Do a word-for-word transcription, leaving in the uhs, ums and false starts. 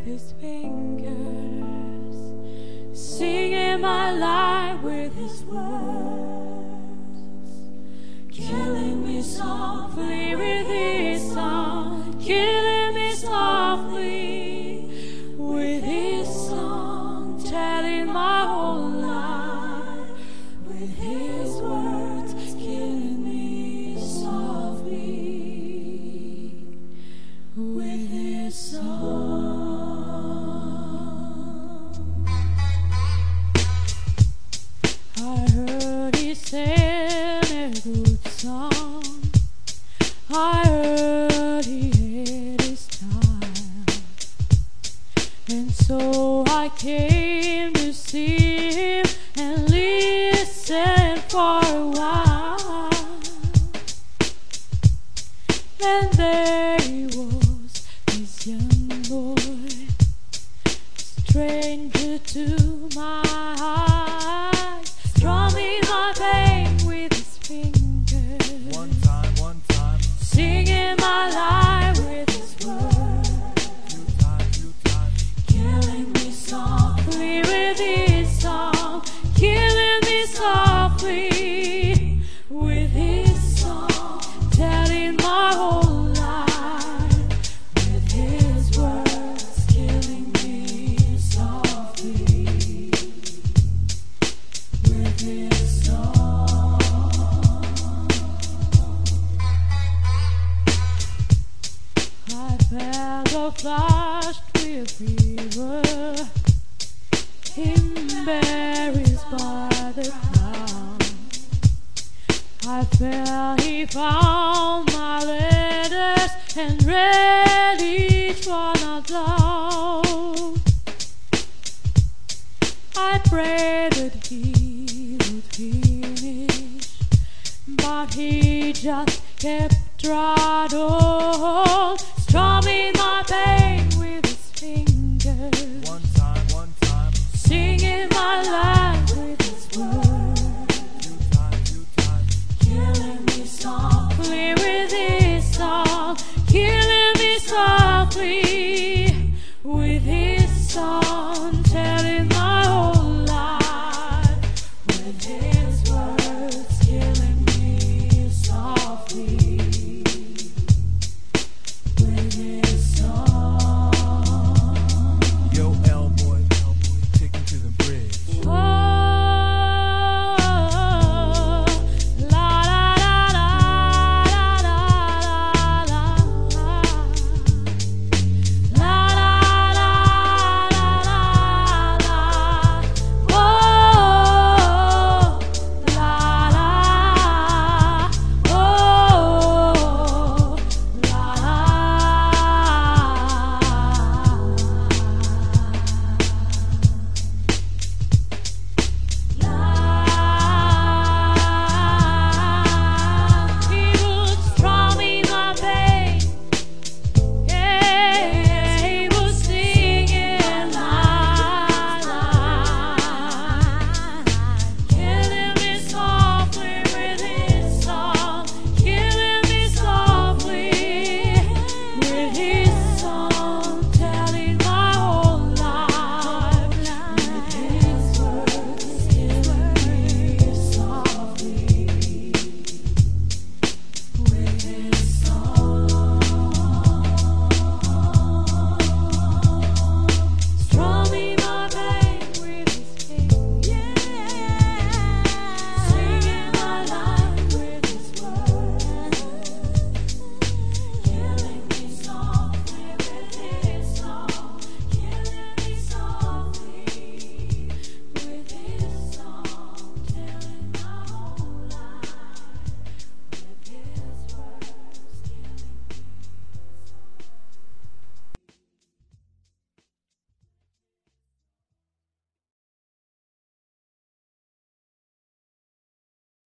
his fingers, singing my life with his words, killing me softly with his song, killing me softly with his song, telling my whole life with his words, killing me softly with his song. I heard he sang a good song, I heard he had his time, and so I came to see him and listen for a while. And there he was, this young boy, stranger to my eyes, strumming my pain with his fingers, One time, one time, singing my life with his words, few time, few time, killing me softly with his song, killing me softly with his song, telling my whole life with his words, killing me softly with his song. I felt a flushed with fever, embarrassed by the crowd. I felt he found my letters and read each one out loud. I prayed that he would finish, but he just kept right on, strumming my pain